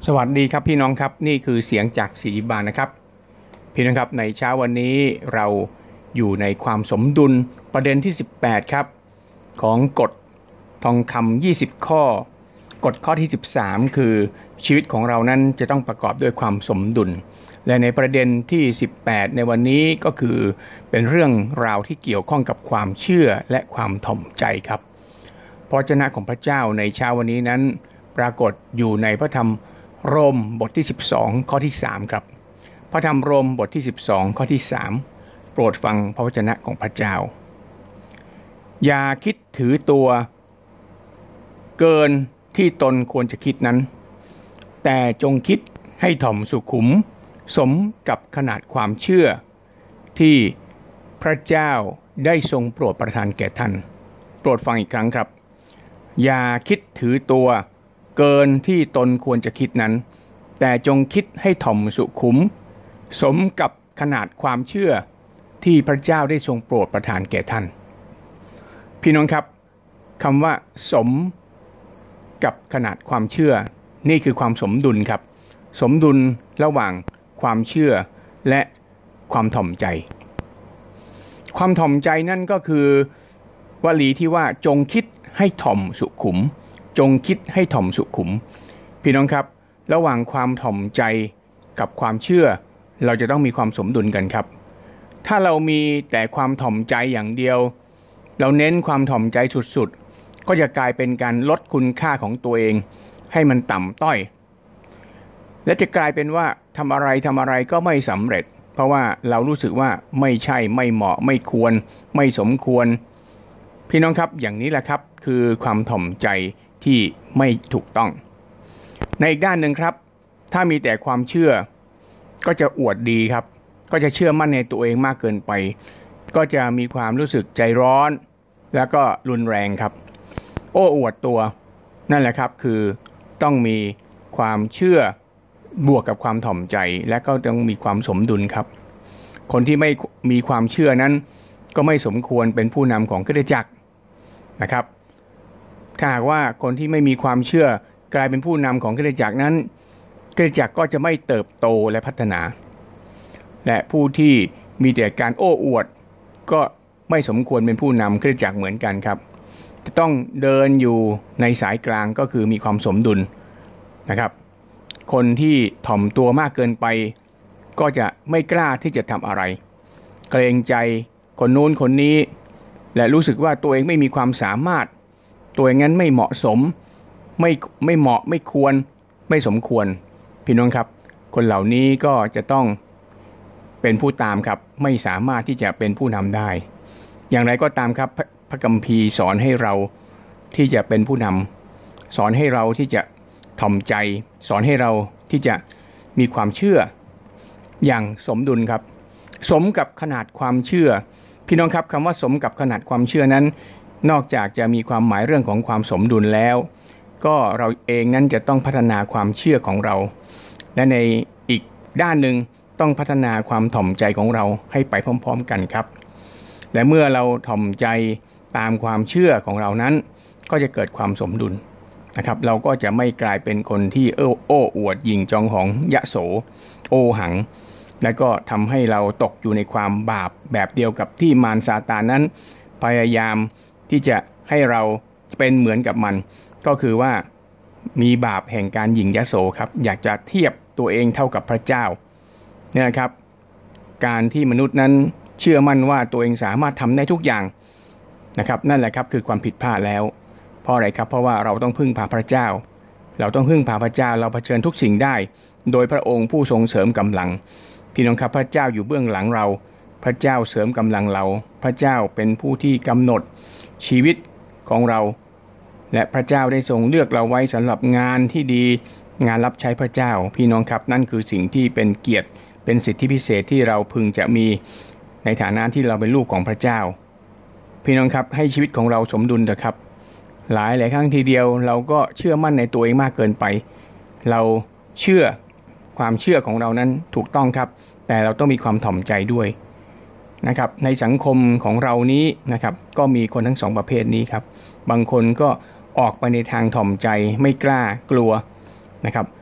สวัสดีครับพี่น้องครับนี่คือเสียงจากศรีบานนะครับพี่น้องครับในเช้าวันนี้เราอยู่ในความสมดุลประเด็นที่18ครับของกฎทองคำ20ข้อกฎข้อที่13คือชีวิตของเรานั้นจะต้องประกอบด้วยความสมดุลและในประเด็นที่18ในวันนี้ก็คือเป็นเรื่องราวที่เกี่ยวข้องกับความเชื่อและความถ่อมใจครับพระวจนะของพระเจ้าในเช้าวันนี้นั้นปรากฏอยู่ในพระธรรมโรมบทที่12ข้อที่3ครับพระธรรมโรมบทที่12ข้อที่3โปรดฟังพระวจนะของพระเจ้าอย่าคิดถือตัวเกินที่ตนควรจะคิดนั้นแต่จงคิดให้ถ่อมสุขุมสมกับขนาดความเชื่อที่พระเจ้าได้ทรงโปรดประทานแก่ท่านโปรดฟังอีกครั้งครับอย่าคิดถือตัวเกินที่ตนควรจะคิดนั้นแต่จงคิดให้ถ่อมสุขุมสมกับขนาดความเชื่อที่พระเจ้าได้ทรงโปรดประทานแก่ท่านพี่น้องครับคำว่าสมกับขนาดความเชื่อนี่คือความสมดุลครับสมดุลระหว่างความเชื่อและความถ่อมใจความถ่อมใจนั่นก็คือวลีที่ว่าจงคิดให้ถ่อมสุขุมจงคิดให้ถ่อมสุขุมพี่น้องครับระหว่างความถ่อมใจกับความเชื่อเราจะต้องมีความสมดุลกันครับถ้าเรามีแต่ความถ่อมใจอย่างเดียวเราเน้นความถ่อมใจสุดๆก็จะกลายเป็นการลดคุณค่าของตัวเองให้มันต่ำต้อยและจะกลายเป็นว่าทำอะไรก็ไม่สำเร็จเพราะว่าเรารู้สึกว่าไม่ใช่ไม่เหมาะไม่ควรไม่สมควรพี่น้องครับอย่างนี้แหละครับคือความถ่อมใจที่ไม่ถูกต้องในอีกด้านหนึ่งครับถ้ามีแต่ความเชื่อก็จะอวดดีครับก็จะเชื่อมั่นในตัวเองมากเกินไปก็จะมีความรู้สึกใจร้อนแล้วก็รุนแรงครับโอ้อวดตัวนั่นแหละครับคือต้องมีความเชื่อบวกกับความถ่อมใจและก็ต้องมีความสมดุลครับคนที่ไม่มีความเชื่อนั้นก็ไม่สมควรเป็นผู้นำของคริสตจักรนะครับถ้าหากว่าคนที่ไม่มีความเชื่อกลายเป็นผู้นำของคริสตจักรนั้นคริสตจักรก็จะไม่เติบโตและพัฒนาและผู้ที่มีแต่การโอ้อวดก็ไม่สมควรเป็นผู้นำคริสตจักรเหมือนกันครับจะต้องเดินอยู่ในสายกลางก็คือมีความสมดุลนะครับคนที่ถ่อมตัวมากเกินไปก็จะไม่กล้าที่จะทำอะไรเกรงใจคนนู้นคนนี้และรู้สึกว่าตัวเองไม่มีความสามารถตัวเองนั้นไม่เหมาะสมไม่เหมาะไม่ควรไม่สมควรพี่น้องครับคนเหล่านี้ก็จะต้องเป็นผู้ตามครับไม่สามารถที่จะเป็นผู้นำได้อย่างไรก็ตามครับพระคัมภีร์สอนให้เราที่จะเป็นผู้นำสอนให้เราที่จะถ่อมใจสอนให้เราที่จะมีความเชื่ออย่างสมดุลครับสมกับขนาดความเชื่อพี่น้องครับคำว่าสมกับขนาดความเชื่อนั้นนอกจากจะมีความหมายเรื่องของความสมดุลแล้วก็เราเองนั้นจะต้องพัฒนาความเชื่อของเราและในอีกด้านหนึ่งต้องพัฒนาความถ่อมใจของเราให้ไปพร้อมๆกันครับและเมื่อเราถ่อมใจตามความเชื่อของเรานั้นก็จะเกิดความสมดุลนะครับเราก็จะไม่กลายเป็นคนที่โอ้อวดหยิ่งจองหองยะโสโอหังและก็ทำให้เราตกอยู่ในความบาปแบบเดียวกับที่มารซาตานนั้นพยายามที่จะให้เราเป็นเหมือนกับมันก็คือว่ามีบาปแห่งการหยิ่งยโสครับอยากจะเทียบตัวเองเท่ากับพระเจ้าเนี่ยนะครับการที่มนุษย์นั้นเชื่อมั่นว่าตัวเองสามารถทำได้ทุกอย่างนะครับนั่นแหละครับคือความผิดพลาดแล้วเพราะอะไรครับเพราะว่าเราต้องพึ่งพาพระเจ้าเราต้องพึ่งพาพระเจ้าเราเผชิญทุกสิ่งได้โดยพระองค์ผู้ทรงเสริมกำลังพี่น้องครับพระเจ้าอยู่เบื้องหลังเราพระเจ้าเสริมกำลังเราพระเจ้าเป็นผู้ที่กำหนดชีวิตของเราและพระเจ้าได้ทรงเลือกเราไว้สำหรับงานที่ดีงานรับใช้พระเจ้าพี่น้องครับนั่นคือสิ่งที่เป็นเกียรติเป็นสิทธิพิเศษที่เราพึงจะมีในฐานะที่เราเป็นลูกของพระเจ้าพี่น้องครับให้ชีวิตของเราสมดุลเถอะครับหลายครั้งทีเดียวเราก็เชื่อมั่นในตัวเองมากเกินไปเราเชื่อความเชื่อของเรานั้นถูกต้องครับแต่เราต้องมีความถ่อมใจด้วยนะครับในสังคมของเรานี้นะครับก็มีคนทั้งสองประเภทนี้ครับบางคนก็ออกไปในทางถ่อมใจไม่กล้ากลัวนะครับ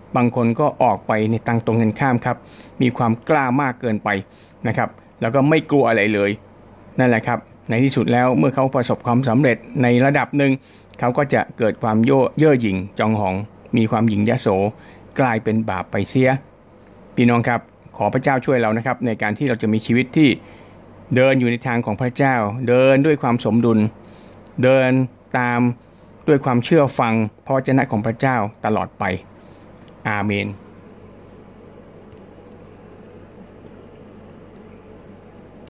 บางคนก็ออกไปในทางตรงกันข้ามครับมีความกล้ามากเกินไปนะครับแล้วก็ไม่กลัวอะไรเลยนั่นแหละครับในที่สุดแล้วเมื่อเขาประสบความสำเร็จในระดับหนึ่งเขาก็จะเกิดความเย่อหยิ่งจองหองมีความหยิ่งยโสกลายเป็นบาปไปเสียพี่น้องครับขอพระเจ้าช่วยเรานะครับในการที่เราจะมีชีวิตที่เดินอยู่ในทางของพระเจ้าเดินด้วยความสมดุลเดินตามด้วยความเชื่อฟังพระวจนะของพระเจ้าตลอดไปอาเมน